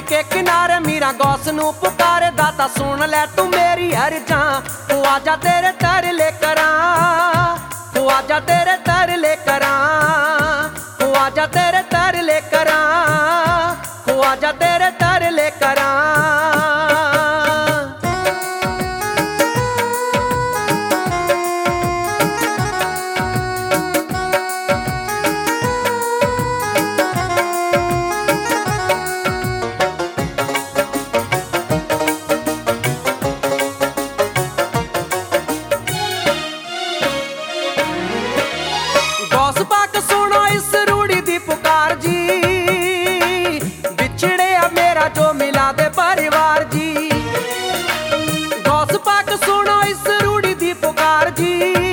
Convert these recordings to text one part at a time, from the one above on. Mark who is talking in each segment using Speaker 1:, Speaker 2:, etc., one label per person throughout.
Speaker 1: के किनारे मीरा गौस नू पुकारे, दाता सुन ले तू मेरी हर जां, तू आजा तेरे तरले करां, तू आजा तेरे तरले करां, तू आजा तेरे तरले करां, तू आजा तेरे तरले करां। गौस पाक सुनो इस रूड़ी दी पुकार जी, बिछड़े मेरा जो मिला दे परिवार जी। गौस पाक सुनो इस रूड़ी दी पुकार जी,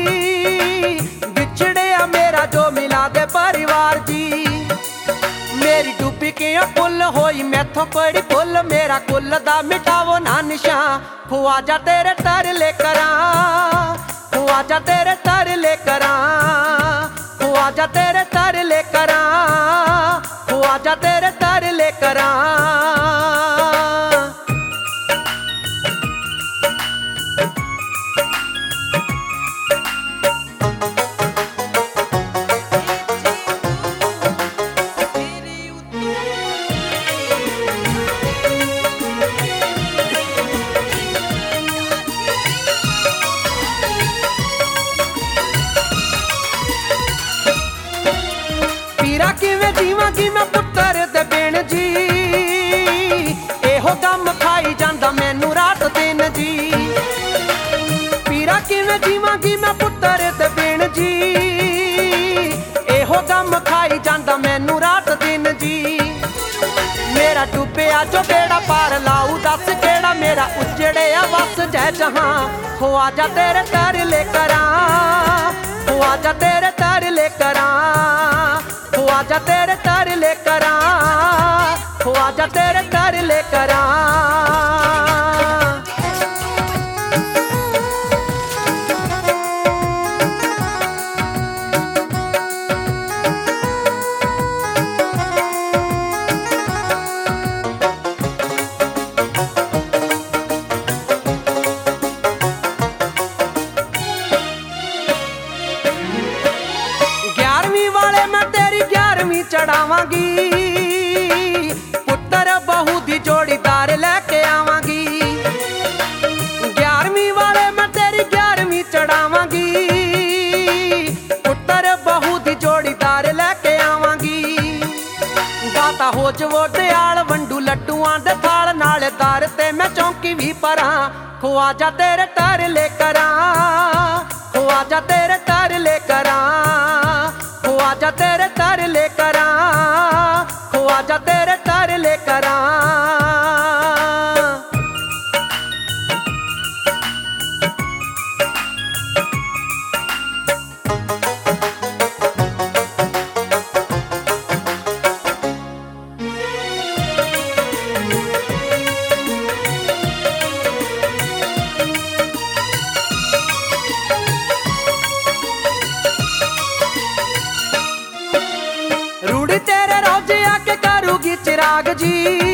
Speaker 1: बिछड़े मेरा जो मिला दे परिवार जी। मेरी डूबी के पुल होई मैथों कोई पुल, मेरा कुल दा मिटावो ना निशान, तू आजा तेरे तरले करां, तू आजा तेरे तरले करां, तू आजा तेरे तरले करां, तू आजा तेरे तरले करां। पीरा किवें जीवांगी मैं पुत्तर दे बिन जी, एहो गम खाई जांदा मैनू रात दिन जी। पीरा किवें जीवांगी मैं पुत्तर दे बिन जी, एहो गम खाई जांदा मैनू रात दिन जी। मेरा डुबया जो बेड़ा पार लाऊ दस केड़ा, मेरा उजड़े बस जय जहां, हो आजा तेरे तरले करां, हो आजा तेरे तरले करां, हो आजा तेरे तरले करां, हो आजा तेरे तरले करां। चढ़ावांगी पुत्तर बहू दी जोड़ीदार लेके आवांगी, 11वीं वाले मैं तेरी 11वीं चढ़ावांगी, पुत्तर बहू दी जोड़ीदार लेके आवांगी। दाता हो जवो दयाल वंडू लड्डूआं दे थाल, नाले दार ते मैं चौंकी भी परां, हो आजा तेरे तरले करां, हो आजा तेरे तरले करां, हो आजा तेरे तरले करां, हो आजा तेरे तरले करां। रूड़ी तेरे रोजे आके करूगी चिराग जी,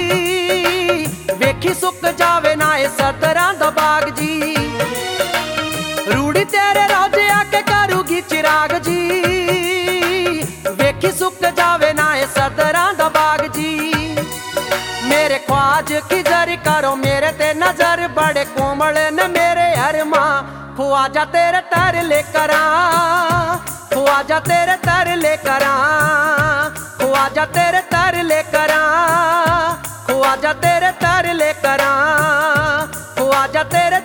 Speaker 1: वेखी सुक जावे ना ए सदरां दा बाग जी। रूड़ी तेरे रोजे आके करूगी चिराग जी, वेखी सुक जावे ना ए सदरां दा बाग जी। मेरे ख्वाज की जरी करो मेरे ते नजर, बड़े कोमल न मेरे अरमां, हो आजा तेरे तरले करां, हो आजा तेरे तरले करां, हो आजा तेरे तरले करां, हो आजा तेरे तरले करां, हो आजा तेरे